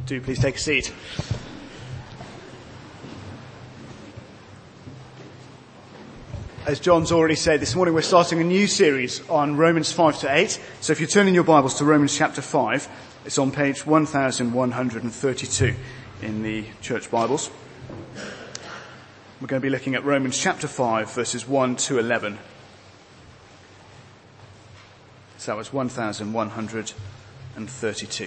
Do please take a seat. As John's already said, this morning we're starting a new series on Romans 5 to 8. So if you're turning your Bibles to Romans chapter 5, it's on page 1132 in the church Bibles. We're going to be looking at Romans chapter 5, verses 1 to 11. So that was 1132.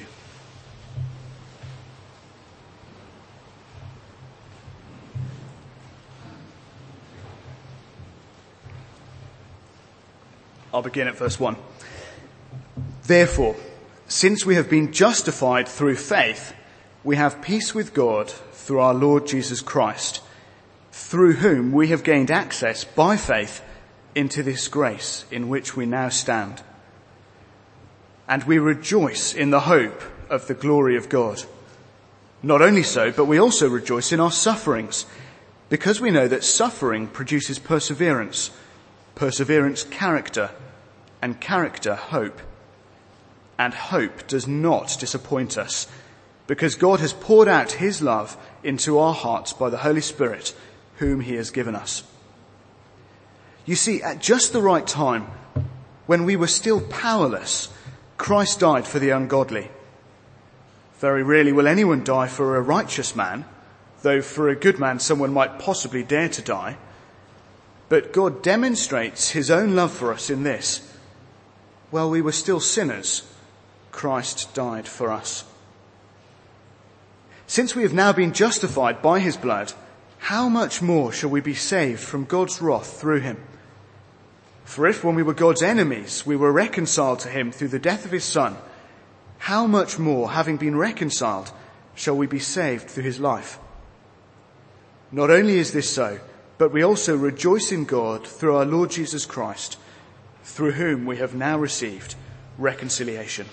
I'll begin at verse 1. Therefore, since we have been justified through faith, we have peace with God through our Lord Jesus Christ, through whom we have gained access by faith into this grace in which we now stand. And we rejoice in the hope of the glory of God. Not only so, but we also rejoice in our sufferings, because we know that suffering produces perseverance, perseverance character, and character hope. And hope does not disappoint us, because God has poured out his love into our hearts by the Holy Spirit, whom he has given us. You see, at just the right time, when we were still powerless, Christ died for the ungodly. Very rarely will anyone die for a righteous man, though for a good man someone might possibly dare to die. But God demonstrates his own love for us in this: while we were still sinners, Christ died for us. Since we have now been justified by his blood, how much more shall we be saved from God's wrath through him? For if when we were God's enemies, we were reconciled to him through the death of his Son, how much more, having been reconciled, shall we be saved through his life? Not only is this so, but we also rejoice in God through our Lord Jesus Christ, through whom we have now received reconciliation.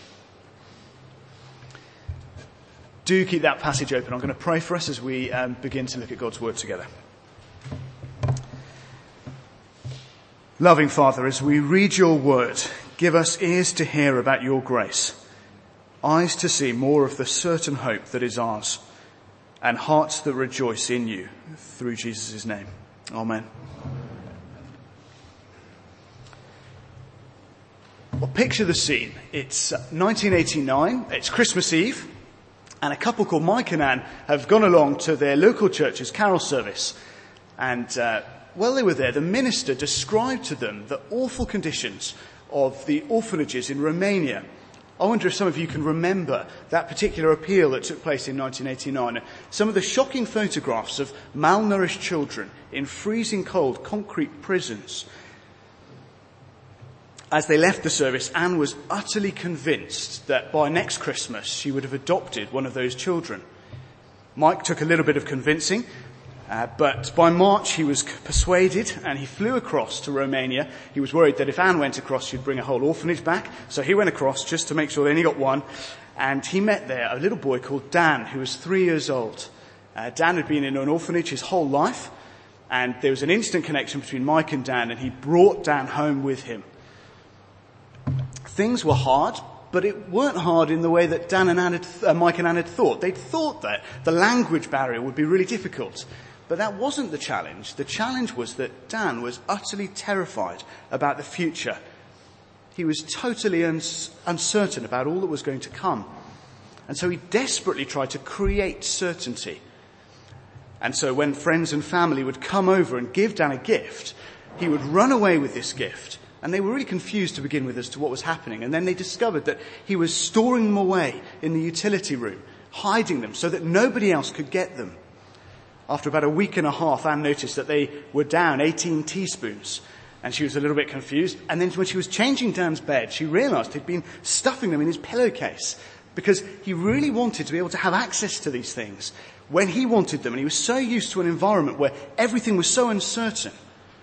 Do keep that passage open. I'm going to pray for us as we begin to look at God's word together. Loving Father, as we read your word, give us ears to hear about your grace, eyes to see more of the certain hope that is ours, and hearts that rejoice in you, through Jesus' name. Amen. Well, picture the scene. It's 1989, it's Christmas Eve, and a couple called Mike and Anne have gone along to their local church's carol service. And while they were there, the minister described to them the awful conditions of the orphanages in Romania. I wonder if some of you can remember that particular appeal that took place in 1989. Some of the shocking photographs of malnourished children in freezing cold concrete prisons. As they left the service, Anne was utterly convinced that by next Christmas she would have adopted one of those children. Mike took a little bit of convincing, but by March he was persuaded and he flew across to Romania. He was worried that if Anne went across she'd bring a whole orphanage back, so he went across just to make sure they only got one. And he met there a little boy called Dan, who was 3 years old. Dan had been in an orphanage his whole life, and there was an instant connection between Mike and Dan, and he brought Dan home with him. Things were hard, but it weren't hard in the way that Mike and Anne had thought. They'd thought that the language barrier would be really difficult. But that wasn't the challenge. The challenge was that Dan was utterly terrified about the future. He was totally uncertain about all that was going to come. And so he desperately tried to create certainty. And so when friends and family would come over and give Dan a gift, he would run away with this gift. And they were really confused to begin with as to what was happening. And then they discovered that he was storing them away in the utility room, hiding them so that nobody else could get them. After about a week and a half, Anne noticed that they were down 18 teaspoons. And she was a little bit confused. And then when she was changing Dan's bed, she realized he'd been stuffing them in his pillowcase, because he really wanted to be able to have access to these things when he wanted them. And he was so used to an environment where everything was so uncertain.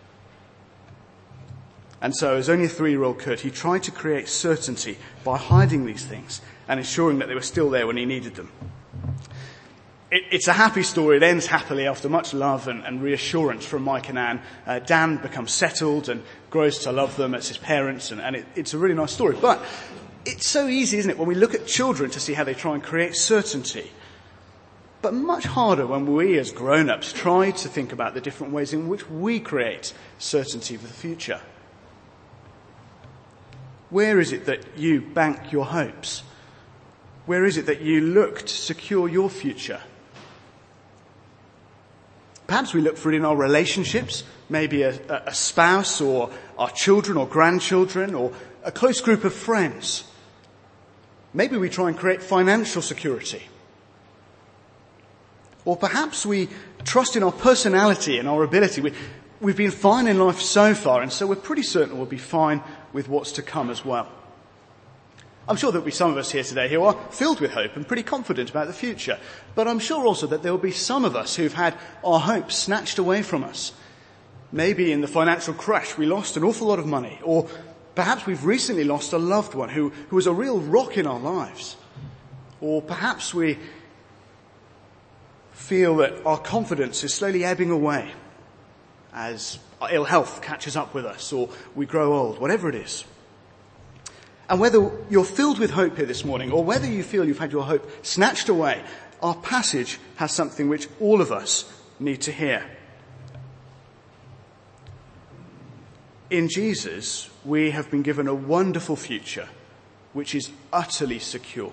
And so, as only a 3-year-old could, he tried to create certainty by hiding these things and ensuring that they were still there when he needed them. It's a happy story. It ends happily after much love and reassurance from Mike and Anne. Dan becomes settled and grows to love them as his parents, and it's a really nice story. But it's so easy, isn't it, when we look at children to see how they try and create certainty. but much harder when we as grown-ups try to think about the different ways in which we create certainty for the future. Where is it that you bank your hopes? Where is it that you look to secure your future? Perhaps we look for it in our relationships, maybe a spouse or our children or grandchildren or a close group of friends. Maybe we try and create financial security. Or perhaps we trust in our personality and our ability. We've been fine in life so far, and so we're pretty certain we'll be fine with what's to come as well. I'm sure there'll be some of us here today who are filled with hope and pretty confident about the future. But I'm sure also that there will be some of us who've had our hopes snatched away from us. Maybe in the financial crash we lost an awful lot of money, or perhaps we've recently lost a loved one who was a real rock in our lives. Or perhaps we feel that our confidence is slowly ebbing away as our ill health catches up with us or we grow old, whatever it is. And whether you're filled with hope here this morning or whether you feel you've had your hope snatched away, our passage has something which all of us need to hear. In Jesus, we have been given a wonderful future which is utterly secure.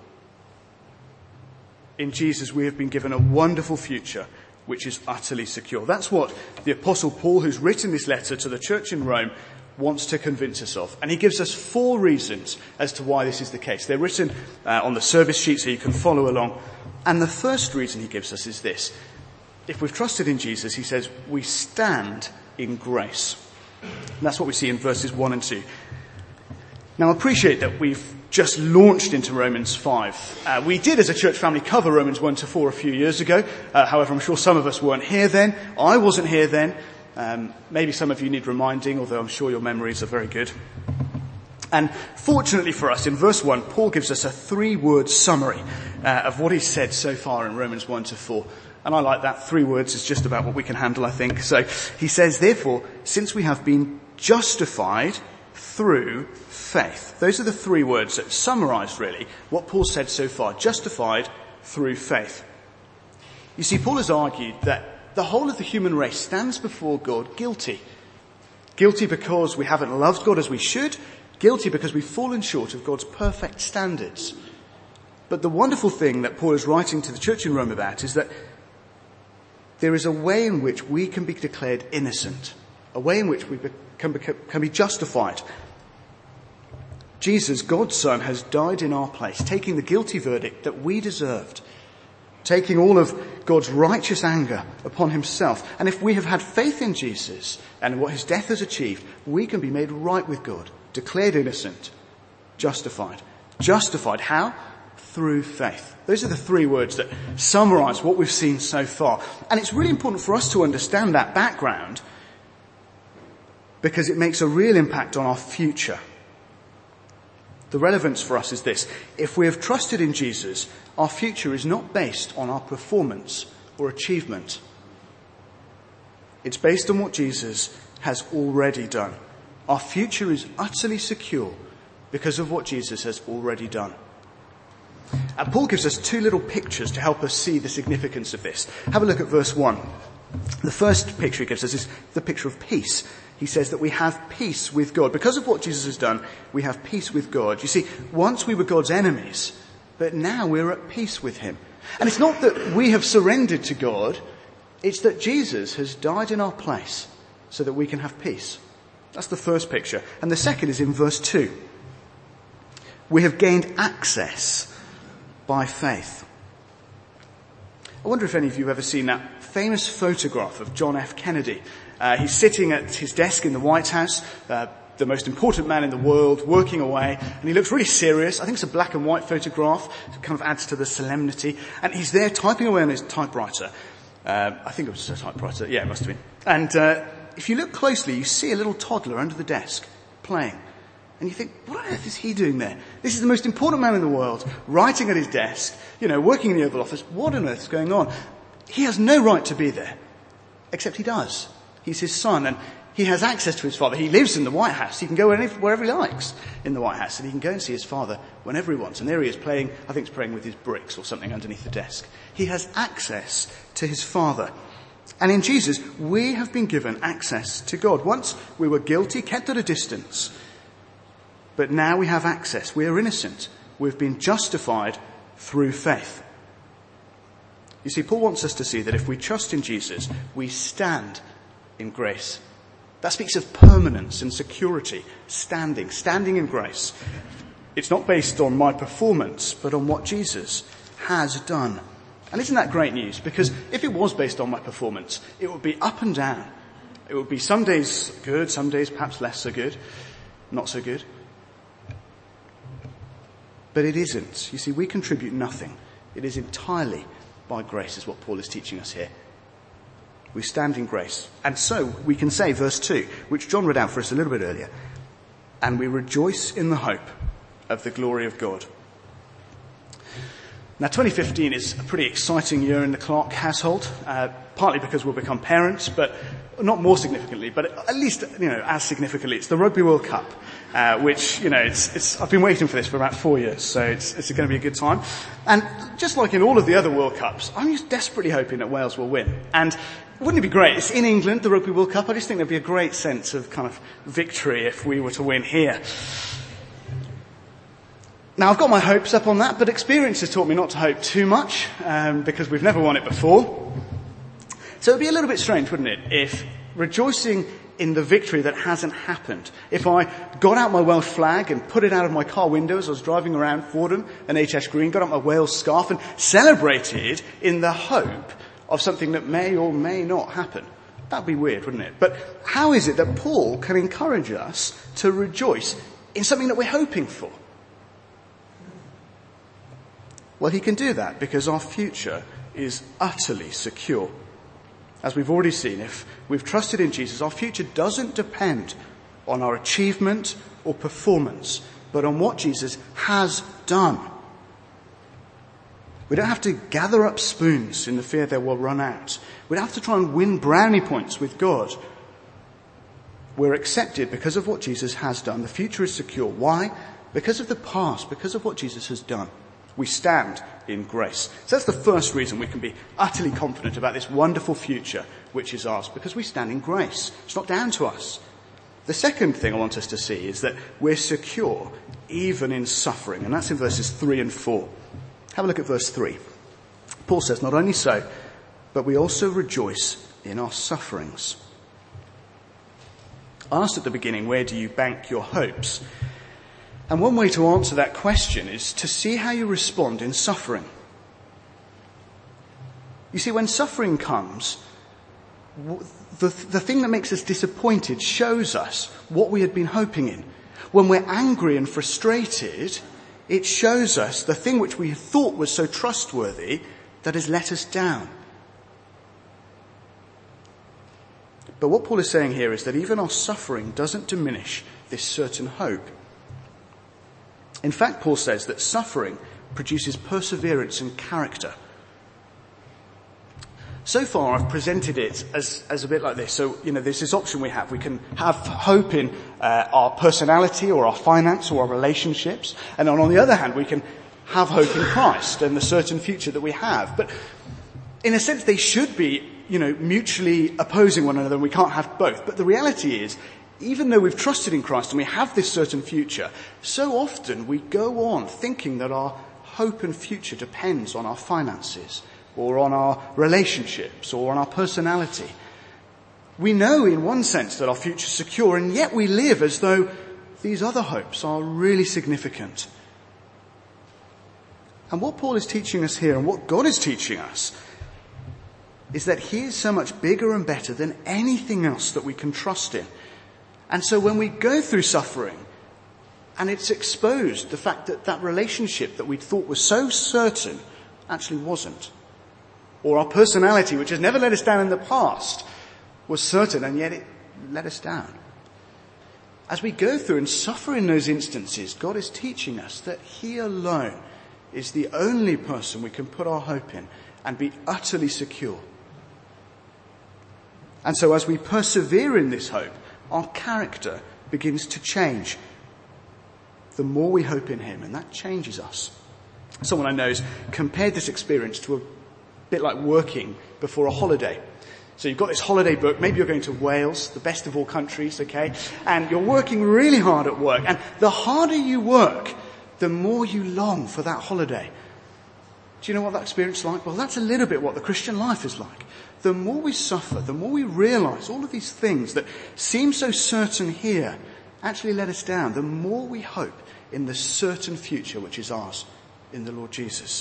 In Jesus, we have been given a wonderful future which is utterly secure. That's what the Apostle Paul, who's written this letter to the church in Rome, wants to convince us of. And he gives us 4 reasons as to why this is the case. They're written on the service sheet so you can follow along. And the first reason he gives us is this. If we've trusted in Jesus, he says, we stand in grace. And that's what we see in verses 1 and 2. Now, I appreciate that we've just launched into Romans 5. We did, as a church family, cover Romans 1 to 4 a few years ago. However, I'm sure some of us weren't here then. I wasn't here then. Maybe some of you need reminding, although I'm sure your memories are very good. And fortunately for us, in verse 1, Paul gives us a 3-word summary of what he's said so far in Romans 1 to 4. And I like that. 3 words is just about what we can handle, I think. So he says, therefore, since we have been justified through faith. Those are the 3 words that summarize, really, what Paul said so far. Justified through faith. You see, Paul has argued that the whole of the human race stands before God guilty. Guilty because we haven't loved God as we should. Guilty because we've fallen short of God's perfect standards. But the wonderful thing that Paul is writing to the church in Rome about is that there is a way in which we can be declared innocent. A way in which we can be justified. Jesus, God's Son, has died in our place, taking the guilty verdict that we deserved. Taking all of God's righteous anger upon himself. And if we have had faith in Jesus and what his death has achieved, we can be made right with God, declared innocent, justified. Justified, how? Through faith. Those are the 3 words that summarize what we've seen so far. And it's really important for us to understand that background because it makes a real impact on our future. The relevance for us is this. If we have trusted in Jesus, our future is not based on our performance or achievement. It's based on what Jesus has already done. Our future is utterly secure because of what Jesus has already done. And Paul gives us 2 little pictures to help us see the significance of this. Have a look at verse 1. The first picture he gives us is the picture of peace. He says that we have peace with God. Because of what Jesus has done, we have peace with God. You see, once we were God's enemies, but now we're at peace with him. And it's not that we have surrendered to God, it's that Jesus has died in our place so that we can have peace. That's the first picture. And the second is in verse 2. We have gained access by faith. I wonder if any of you have ever seen that famous photograph of John F. Kennedy. He's sitting at his desk in the White House, the most important man in the world, working away, and he looks really serious. I think it's a black and white photograph. It kind of adds to the solemnity. And he's there typing away on his typewriter. I think it was a typewriter. Yeah, it must have been. And if you look closely, you see a little toddler under the desk playing. And you think, what on earth is he doing there? This is the most important man in the world, writing at his desk, working in the Oval Office. What on earth is going on? He has no right to be there, except he does. He's his son, and He has access to his Father. He lives in the White House. He can go wherever he likes in the White House, and he can go and see his Father whenever he wants. And there he is playing, I think he's praying with his bricks or something underneath the desk. He has access to his Father. And in Jesus, we have been given access to God. Once we were guilty, kept at a distance. But now we have access. We are innocent. We've been justified through faith. You see, Paul wants us to see that if we trust in Jesus, we stand in grace. That speaks of permanence and security, standing in grace. It's not based on my performance, but on what Jesus has done. And isn't that great news? Because if it was based on my performance, it would be up and down. It would be some days good, some days perhaps less so good, not so good. But it isn't. You see, we contribute nothing. It is entirely by grace, is what Paul is teaching us here. We stand in grace. And so we can say, verse 2, which John read out for us a little bit earlier, and we rejoice in the hope of the glory of God. Now, 2015 is a pretty exciting year in the Clark household, partly because we'll become parents, but not more significantly, but at least, as significantly, it's the Rugby World Cup, which, I've been waiting for this for about 4 years, so it's going to be a good time. And just like in all of the other World Cups, I'm just desperately hoping that Wales will win. And wouldn't it be great? It's in England, the Rugby World Cup. I just think there'd be a great sense of kind of victory if we were to win here. Now, I've got my hopes up on that, but experience has taught me not to hope too much, because we've never won it before. So it'd be a little bit strange, wouldn't it, if rejoicing in the victory that hasn't happened, if I got out my Welsh flag and put it out of my car window as I was driving around Fordham and HS Green, got out my Wales scarf and celebrated in the hope of something that may or may not happen. That'd be weird, wouldn't it? But how is it that Paul can encourage us to rejoice in something that we're hoping for? Well, he can do that because our future is utterly secure. As we've already seen, if we've trusted in Jesus, our future doesn't depend on our achievement or performance, but on what Jesus has done. We don't have to gather up spoons in the fear they will run out. We don't have to try and win brownie points with God. We're accepted because of what Jesus has done. The future is secure. Why? Because of the past, because of what Jesus has done. We stand in grace. So that's the first reason we can be utterly confident about this wonderful future which is ours, because we stand in grace. It's not down to us. The second thing I want us to see is that we're secure even in suffering, and that's in verses 3 and 4. Have a look at verse 3. Paul says, not only so, but we also rejoice in our sufferings. I asked at the beginning, where do you bank your hopes? And one way to answer that question is to see how you respond in suffering. You see, when suffering comes, the thing that makes us disappointed shows us what we had been hoping in. When we're angry and frustrated, it shows us the thing which we thought was so trustworthy that has let us down. But what Paul is saying here is that even our suffering doesn't diminish this certain hope. In fact, Paul says that suffering produces perseverance and character. So far, I've presented it as a bit like this. So, there's this option we have. We can have hope in our personality or our finance or our relationships. And on the other hand, we can have hope in Christ and the certain future that we have. But in a sense, they should be, mutually opposing one another, and we can't have both. But the reality is, even though we've trusted in Christ and we have this certain future, so often we go on thinking that our hope and future depends on our finances or on our relationships or on our personality. We know in one sense that our future is secure, and yet we live as though these other hopes are really significant. And what Paul is teaching us here, and what God is teaching us, is that he is so much bigger and better than anything else that we can trust in. And so when we go through suffering, and it's exposed the fact that that relationship that we thought was so certain actually wasn't, or our personality, which has never let us down in the past, was certain, and yet it let us down. As we go through and suffer in those instances, God is teaching us that he alone is the only person we can put our hope in and be utterly secure. And so as we persevere in this hope, our character begins to change the more we hope in him, and that changes us. Someone I know has compared this experience to a bit like working before a holiday. So you've got this holiday book, maybe you're going to Wales, the best of all countries, okay? And you're working really hard at work. And the harder you work, the more you long for that holiday. Do you know what that experience is like? Well, that's a little bit what the Christian life is like. The more we suffer, the more we realise all of these things that seem so certain here actually let us down, the more we hope in the certain future which is ours in the Lord Jesus.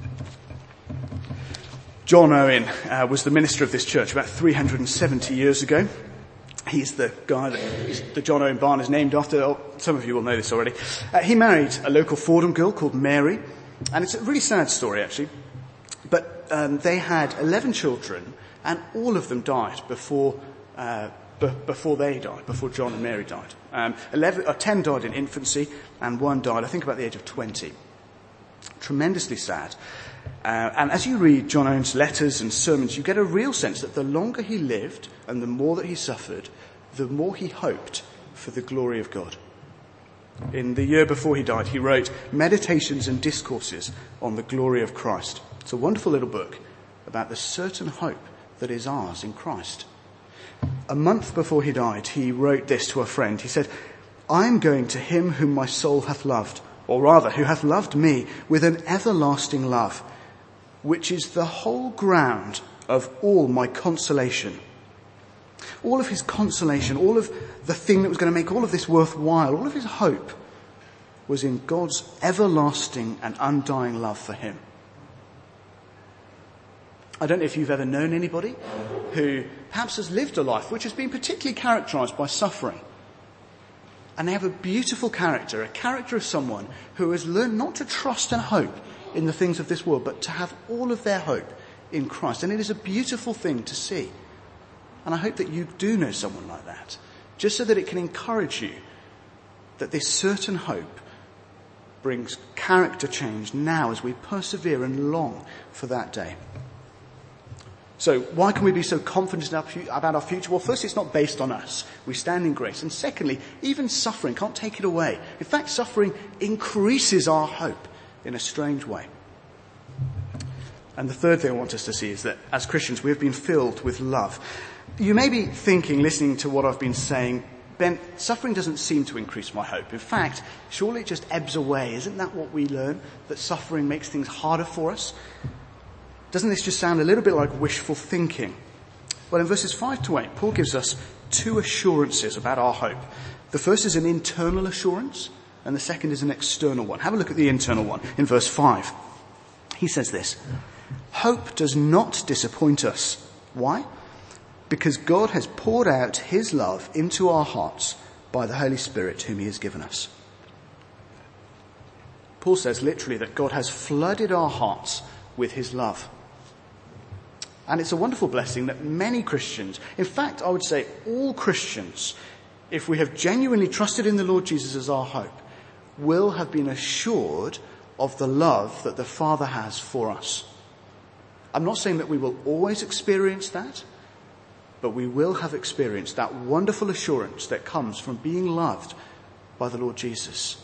John Owen was the minister of this church about 370 years ago. He's the guy that the John Owen Barn is named after. Oh, some of you will know this already. He married a local Fordham girl called Mary, and it's a really sad story actually. But they had 11 children, and all of them died before they died, before John and Mary died. 10 died in infancy, and 1 died, I think, about the age of 20. Tremendously sad. And as you read John Owen's letters and sermons, you get a real sense that the longer he lived and the more that he suffered, the more he hoped for the glory of God. In the year before he died, he wrote Meditations and Discourses on the Glory of Christ. It's a wonderful little book about the certain hope that is ours in Christ. A month before he died, he wrote this to a friend. He said, "I am going to him whom my soul hath loved, or rather, who hath loved me with an everlasting love, which is the whole ground of all my consolation." All of his consolation, all of the thing that was going to make all of this worthwhile, all of his hope was in God's everlasting and undying love for him. I don't know if you've ever known anybody who perhaps has lived a life which has been particularly characterised by suffering. And they have a beautiful character, a character of someone who has learned not to trust and hope in the things of this world, but to have all of their hope in Christ. And it is a beautiful thing to see. And I hope that you do know someone like that, just so that it can encourage you that this certain hope brings character change now as we persevere and long for that day. So why can we be so confident about our future? Well, first, it's not based on us. We stand in grace. And secondly, even suffering can't take it away. In fact, suffering increases our hope in a strange way. And the third thing I want us to see is that as Christians, we have been filled with love. You may be thinking, listening to what I've been saying, Ben, suffering doesn't seem to increase my hope. In fact, surely it just ebbs away. Isn't that what we learn? That suffering makes things harder for us? Doesn't this just sound a little bit like wishful thinking? Well, in verses 5 to 8, Paul gives us 2 assurances about our hope. The first is an internal assurance, and the second is an external one. Have a look at the internal one in verse 5. He says this, "Hope does not disappoint us." Why? Because God has poured out his love into our hearts by the Holy Spirit whom he has given us. Paul says literally that God has flooded our hearts with his love. And it's a wonderful blessing that many Christians, in fact, I would say all Christians, if we have genuinely trusted in the Lord Jesus as our hope, will have been assured of the love that the Father has for us. I'm not saying that we will always experience that, but we will have experienced that wonderful assurance that comes from being loved by the Lord Jesus.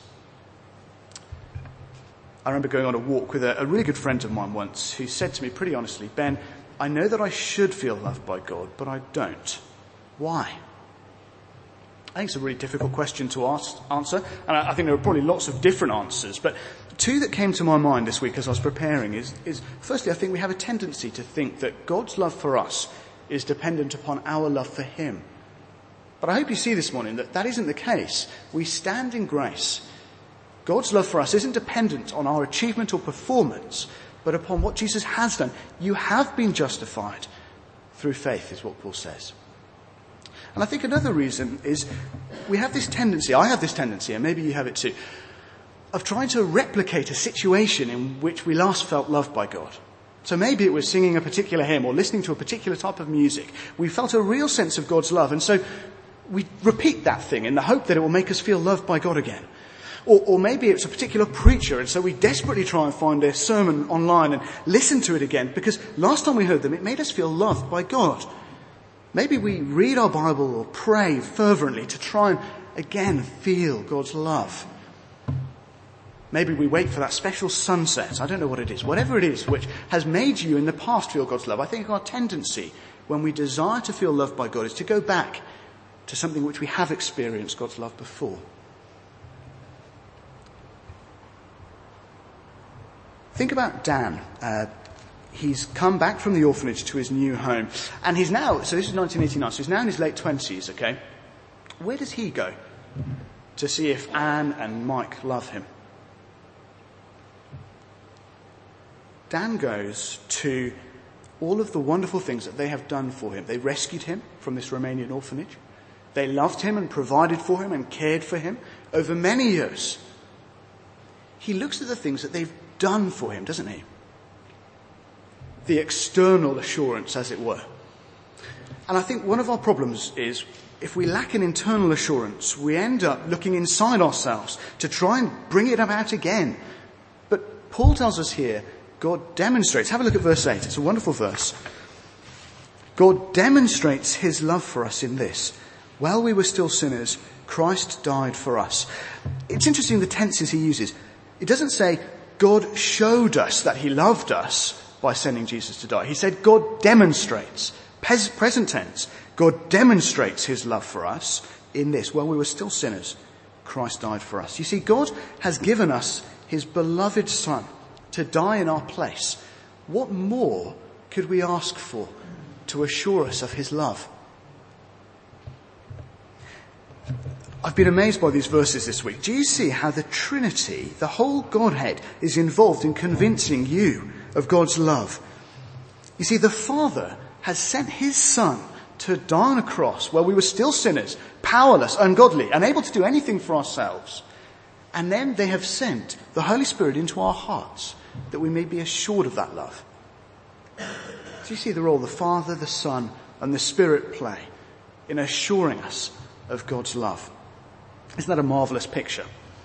I remember going on a walk with a really good friend of mine once who said to me pretty honestly, "Ben, I know that I should feel loved by God, but I don't. Why?" I think it's a really difficult question to answer, and I think there are probably lots of different answers, but 2 that came to my mind this week as I was preparing is firstly, I think we have a tendency to think that God's love for us is dependent upon our love for him. But I hope you see this morning that that isn't the case. We stand in grace. God's love for us isn't dependent on our achievement or performance, but upon what Jesus has done. You have been justified through faith, is what Paul says. And I think another reason is we have this tendency, I have this tendency, and maybe you have it too, of trying to replicate a situation in which we last felt loved by God. So maybe it was singing a particular hymn or listening to a particular type of music. We felt a real sense of God's love, and so we repeat that thing in the hope that it will make us feel loved by God again. Or maybe it's a particular preacher, and so we desperately try and find their sermon online and listen to it again, because last time we heard them, it made us feel loved by God. Maybe we read our Bible or pray fervently to try and again feel God's love. Maybe we wait for that special sunset. I don't know what it is. Whatever it is which has made you in the past feel God's love. I think our tendency when we desire to feel loved by God is to go back to something which we have experienced God's love before. Think about Dan. He's come back from the orphanage to his new home. And he's now, so this is 1989, so he's now in his late 20s, okay? Where does he go to see if Anne and Mike love him? Dan goes to all of the wonderful things that they have done for him. They rescued him from this Romanian orphanage. They loved him and provided for him and cared for him over many years. He looks at the things that they've done for him, doesn't he? The external assurance, as it were. And I think one of our problems is if we lack an internal assurance, we end up looking inside ourselves to try and bring it about again. But Paul tells us here, God demonstrates. Have a look at verse 8. It's a wonderful verse. God demonstrates his love for us in this. While we were still sinners, Christ died for us. It's interesting the tenses he uses. It doesn't say God showed us that he loved us by sending Jesus to die. He said God demonstrates, present tense, God demonstrates his love for us in this. While we were still sinners, Christ died for us. You see, God has given us his beloved Son to die in our place. What more could we ask for to assure us of his love? I've been amazed by these verses this week. Do you see how the Trinity, the whole Godhead, is involved in convincing you of God's love? You see, the Father has sent his Son to die on a cross where we were still sinners, powerless, ungodly, unable to do anything for ourselves. And then they have sent the Holy Spirit into our hearts that we may be assured of that love. Do you see the role the Father, the Son, and the Spirit play in assuring us of God's love? Isn't that a marvellous picture?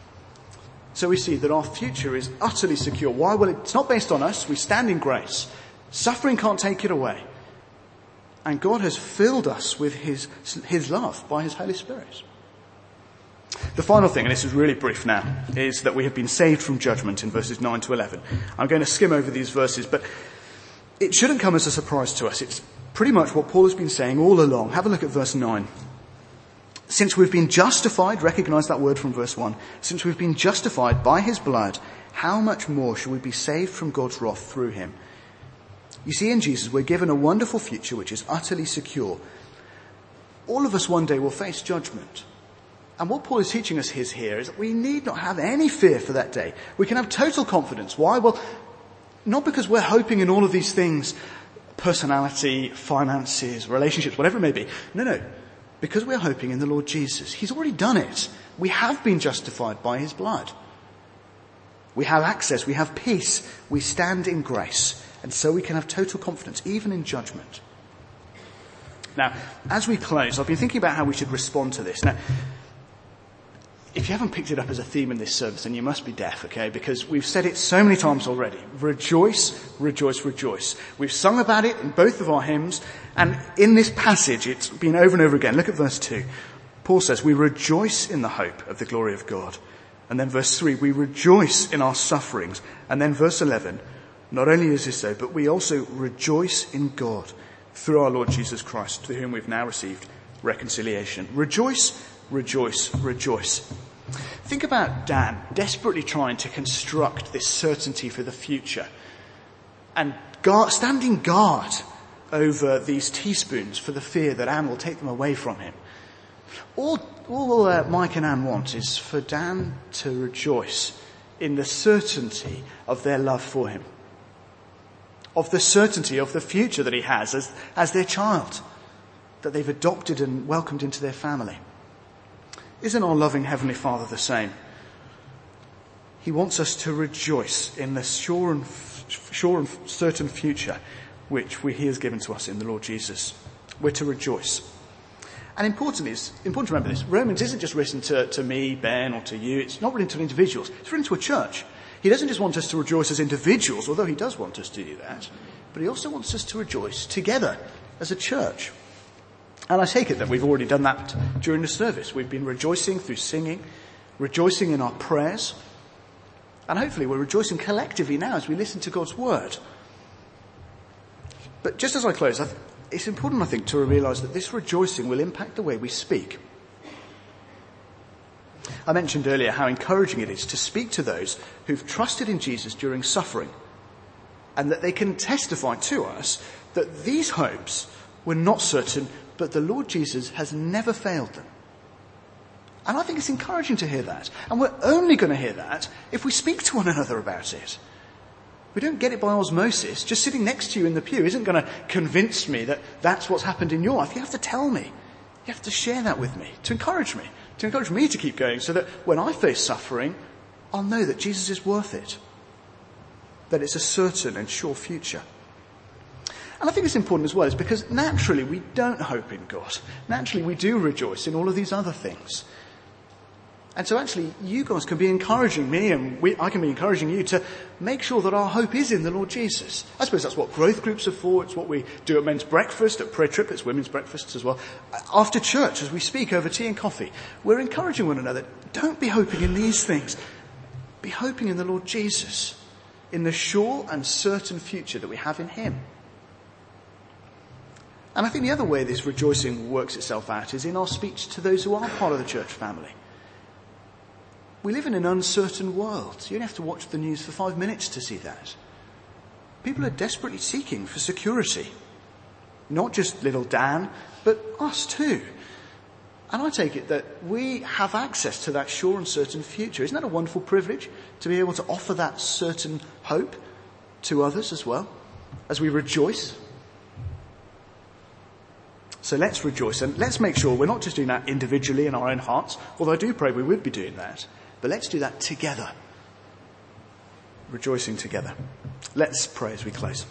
So we see that our future is utterly secure. Why? Well, it's not based on us. We stand in grace. Suffering can't take it away. And God has filled us with his love by his Holy Spirit. The final thing, and this is really brief now, is that we have been saved from judgment in verses 9 to 11. I'm going to skim over these verses, but it shouldn't come as a surprise to us. It's pretty much what Paul has been saying all along. Have a look at verse 9. Since we've been justified, recognize that word from verse 1, since we've been justified by his blood, how much more shall we be saved from God's wrath through him? You see, in Jesus, we're given a wonderful future which is utterly secure. All of us one day will face judgment. And what Paul is teaching us here is that we need not have any fear for that day. We can have total confidence. Why? Well, not because we're hoping in all of these things, personality, finances, relationships, whatever it may be. No. Because we're hoping in the Lord Jesus. He's already done it. We have been justified by his blood. We have access. We have peace. We stand in grace. And so we can have total confidence, even in judgment. Now, as we close, I've been thinking about how we should respond to this. Now, if you haven't picked it up as a theme in this service, then you must be deaf, okay? Because we've said it so many times already. Rejoice, rejoice, rejoice. We've sung about it in both of our hymns, and in this passage it's been over and over again. Look at verse 2. Paul says, we rejoice in the hope of the glory of God. And then verse 3, we rejoice in our sufferings. And then verse 11, not only is this so, but we also rejoice in God through our Lord Jesus Christ, to whom we've now received reconciliation. Rejoice, rejoice, rejoice. Think about Dan desperately trying to construct this certainty for the future and standing guard over these teaspoons for the fear that Anne will take them away from him. All Mike and Anne want is for Dan to rejoice in the certainty of their love for him, of the certainty of the future that he has as their child, that they've adopted and welcomed into their family. Isn't our loving Heavenly Father the same? He wants us to rejoice in the sure and certain future which He has given to us in the Lord Jesus. We're to rejoice. And importantly, it's important to remember this. Romans isn't just written to me, Ben, or to you. It's not written to individuals. It's written to a church. He doesn't just want us to rejoice as individuals, although he does want us to do that, but he also wants us to rejoice together as a church. And I take it that we've already done that during the service. We've been rejoicing through singing, rejoicing in our prayers, and hopefully we're rejoicing collectively now as we listen to God's word. But just as I close, it's important, I think, to realise that this rejoicing will impact the way we speak. I mentioned earlier how encouraging it is to speak to those who've trusted in Jesus during suffering, and that they can testify to us that these hopes were not certain, but the Lord Jesus has never failed them. And I think it's encouraging to hear that. And we're only going to hear that if we speak to one another about it. We don't get it by osmosis. Just sitting next to you in the pew isn't going to convince me that that's what's happened in your life. You have to tell me. You have to share that with me, to encourage me to keep going, so that when I face suffering, I'll know that Jesus is worth it, that it's a certain and sure future. And I think it's important as well, is because naturally we don't hope in God. Naturally we do rejoice in all of these other things. And so actually you guys can be encouraging me, and I can be encouraging you to make sure that our hope is in the Lord Jesus. I suppose that's what growth groups are for. It's what we do at men's breakfast, at prayer trip, it's women's breakfasts as well. After church, as we speak over tea and coffee, we're encouraging one another. Don't be hoping in these things. Be hoping in the Lord Jesus, in the sure and certain future that we have in him. And I think the other way this rejoicing works itself out is in our speech to those who are part of the church family. We live in an uncertain world. You don't have to watch the news for 5 minutes to see that. People are desperately seeking for security. Not just little Dan, but us too. And I take it that we have access to that sure and certain future. Isn't that a wonderful privilege to be able to offer that certain hope to others as well, as we rejoice? So let's rejoice, and let's make sure we're not just doing that individually in our own hearts, although I do pray we would be doing that. But let's do that together, rejoicing together. Let's pray as we close.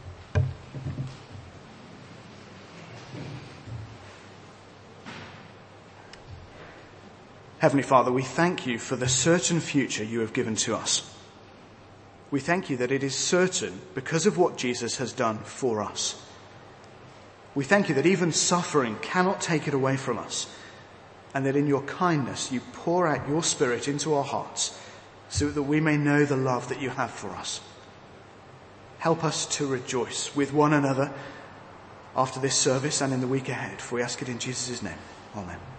Heavenly Father, we thank you for the certain future you have given to us. We thank you that it is certain because of what Jesus has done for us. We thank you that even suffering cannot take it away from us, and that in your kindness you pour out your Spirit into our hearts so that we may know the love that you have for us. Help us to rejoice with one another after this service and in the week ahead, for we ask it in Jesus' name. Amen.